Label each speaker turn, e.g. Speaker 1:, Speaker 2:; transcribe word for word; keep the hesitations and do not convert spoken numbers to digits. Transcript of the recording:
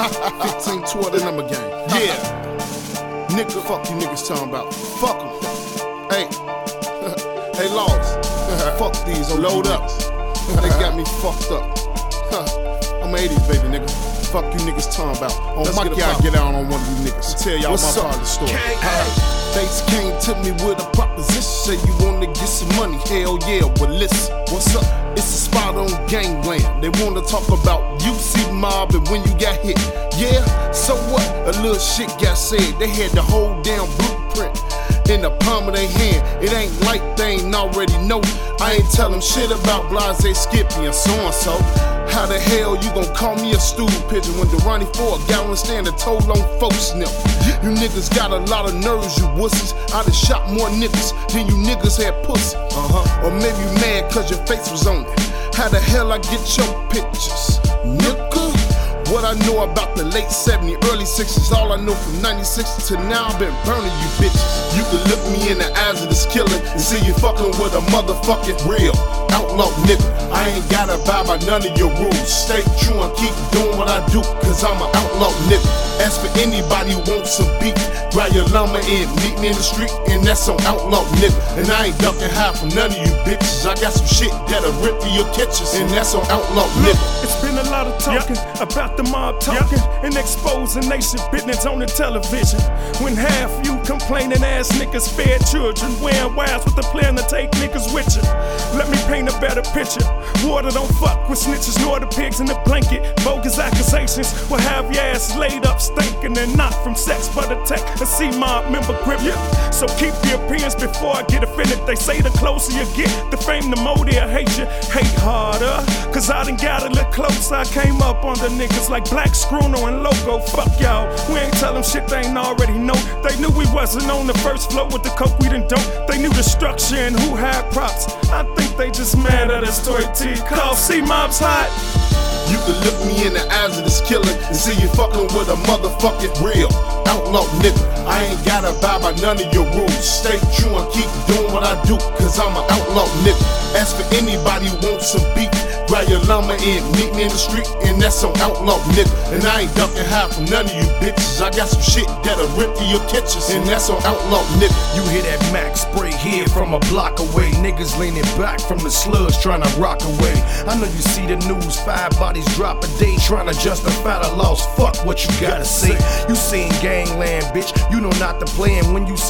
Speaker 1: fifteen toward the number game. Yeah. Nigga, fuck you niggas talking about. Fuck them. Hey. Hey, Laws. Fuck these. Load up. They got me fucked up. I'm eighties, baby, nigga. Fuck you niggas talking about. On my y'all get out on one of you niggas. Tell y'all my part of the story. Bates came to me with a proposition. Say you wanna get some money. Hell yeah, well listen. What's up? It's a spot on Gangland. They wanna talk about U C Mob and when you got hit. Yeah, so what? A little shit got said. They had the whole damn blueprint in the palm of their hand. It ain't like they ain't already know. I ain't tell them shit about Blase, Skippy, and so-and-so. How the hell you gon' call me a stool pigeon when Durante for a gallon stand a toll on folks nip? You niggas got a lot of nerves, you wussies. I done shot more niggas than you niggas had pussy. Uh-huh. Or maybe you mad cause your face was on it. How the hell I get your pictures? Nigga? What I know about the late seventies, early sixties, all I know from ninety-six to now, I've been burning you bitches. You can look me in the eyes of this killer and see you fucking with a motherfucking real outlaw nigga. I ain't gotta abide by none of your rules. Stay true and keep doing what I do, cause I'm an outlaw nigga. As for anybody who wants some beef, grab your llama and meet me in the street, and that's on outlaw nigga. And I ain't ducking high from none of you bitches. I got some shit that'll rip through your kitchens, and that's on outlaw nigga.
Speaker 2: It's been a lot of talking yep. about the mob talking yep. and exposing nation business on the television. When half you complaining ass niggas fed children, wearing wires with the plan to take niggas with you. Let me paint a better picture. Water don't fuck with snitches nor the pigs in the blanket. Bogus accusations will have your ass laid up stinking, and not from sex but attack a C-mob member grip you. So keep your opinions before I get offended. They say the closer you get, the fame the more they'll hate you. Hate harder, cause I done got a little closer. I came up on the niggas like Black Scruno and Loco. Fuck y'all, we ain't tell them shit they ain't already know. They knew we wasn't on the first floor with the coke, we done dope. They knew the structure and who had props. I think they just mad at us story T called C-Mob's hot.
Speaker 1: You can look me in the eyes of this killer and see you fucking with a motherfucking real outlaw nigga. I ain't gotta abide by none of your rules. Stay true and keep doing what I do, cause I'm an outlaw nigga. As for anybody who wants some beef, grab your llama and meet me in the street, and that's on outlaw nigga. And I ain't ducking high from none of you bitches. I got some shit that'll rip through your kitchens, and that's on outlaw nigga.
Speaker 3: You hear that Mac spray here from a block away. Niggas leaning back from the slugs trying to rock away. I know you see the news, five bodies drop a day trying to justify the loss. Fuck what you gotta say. You seen Gangland, bitch, you know not to play, and when you see